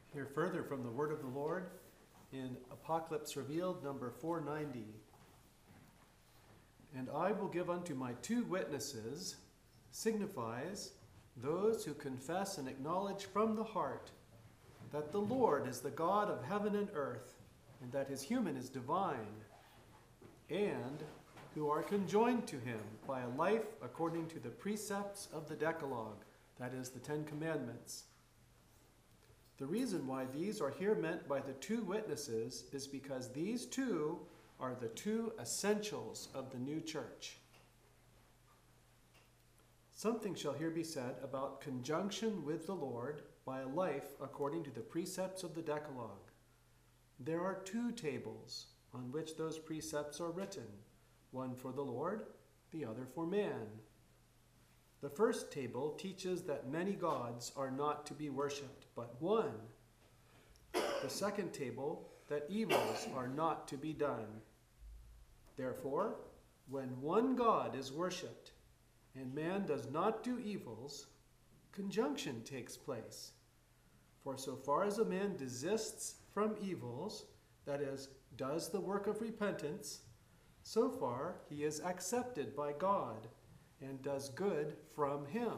Hear further from the word of the Lord in Apocalypse Revealed, number 490. And I will give unto my 2 witnesses, signifies those who confess and acknowledge from the heart that the Lord is the God of heaven and earth, and that his human is divine, and who are conjoined to him by a life according to the precepts of the Decalogue, that is, the 10 Commandments. The reason why these are here meant by the 2 witnesses is because these 2 are the 2 essentials of the new church. Something shall here be said about conjunction with the Lord by a life according to the precepts of the Decalogue. There are 2 tables on which those precepts are written, one for the Lord, the other for man. The first table teaches that many gods are not to be worshipped, but one. The second table, that evils are not to be done. Therefore, when one God is worshipped, and man does not do evils, conjunction takes place. For so far as a man desists from evils, that is, does the work of repentance, so far he is accepted by God and does good from him.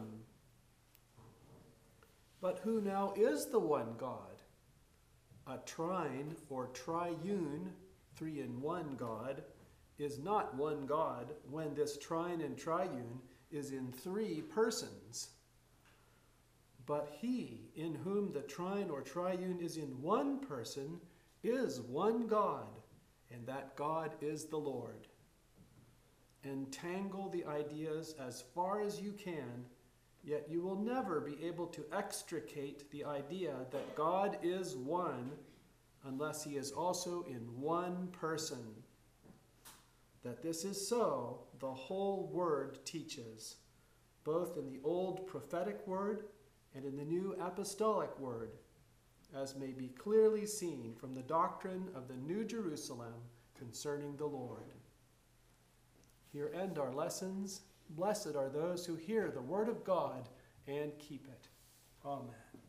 But who now is the one God? A trine or triune, 3-in-1 God, is not one God when this trine and triune is in 3 persons. But he in whom the trine or triune is in 1 person is one God, and that God is the Lord. Entangle the ideas as far as you can, yet you will never be able to extricate the idea that God is one unless he is also in 1 person. That this is so, the whole word teaches, both in the old prophetic word and in the new apostolic word, as may be clearly seen from the doctrine of the New Jerusalem concerning the Lord. Here end our lessons. Blessed are those who hear the word of God and keep it. Amen.